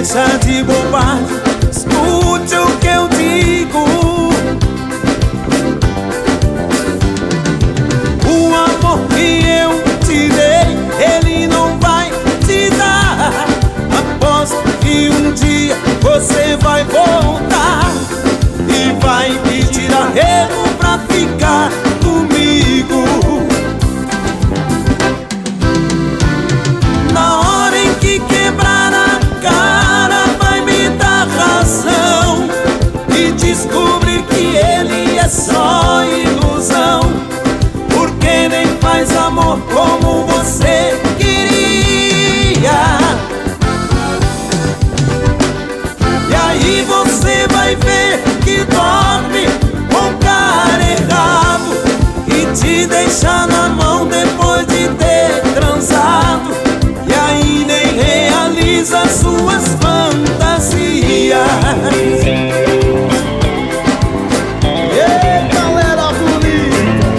Deixa de bobagem, escute o que eu digo. O amor que eu te dei, ele não vai te dar. Aposto que um dia você vai voltar e vai pedir arrego pra ficar comigo. Na hora em que quebrar a cara, vai me dar razão e descobrir que ele é só ilusão, porque nem faz amor como você queria. E aí você vai ver que dorme com o cara errado e te deixa na mão depois de ter transado. E aí nem realiza suas fantasias. Ei, galera bonita!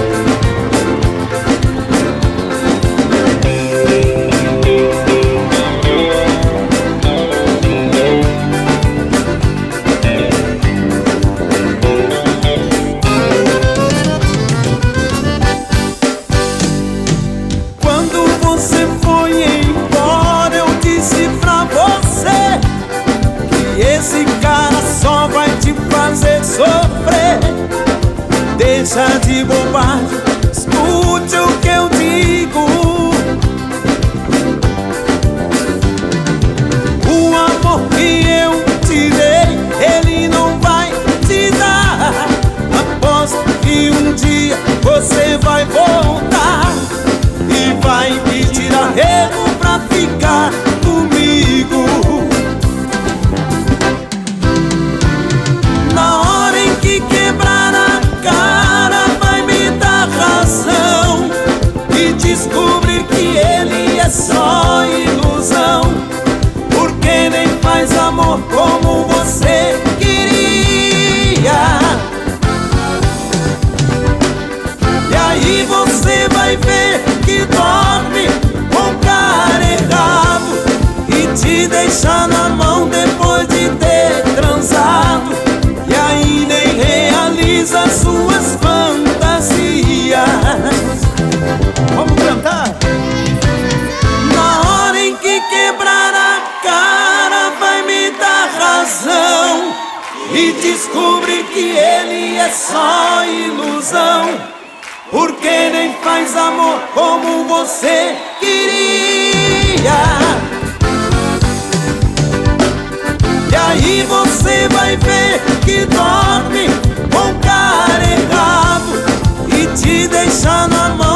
Quando você foi embora, eu disse pra você que esse cara só vai te fazer sofrer. Deixa de bobagem, escute o que eu digo. O amor que eu te dei, ele não vai te dar. Aposto que um dia você vai voltar e vai pedir arrego pra ficar comigo. Na hora em que quebrar a cara, vai me dar razão e descobrir que ele é só ilusão, porque nem faz amor como você queria. E aí você vai ver que dorme com o cara errado e te deixa na mão depois de ter transado. E aí nem realiza suas fantasias. Vamos cantar? Na hora em que quebrar a cara, vai me dar razão e descobrir que ele é só ilusão, porque nem faz amor como você queria. E aí você vai ver que dorme com o cara errado e te deixa na mão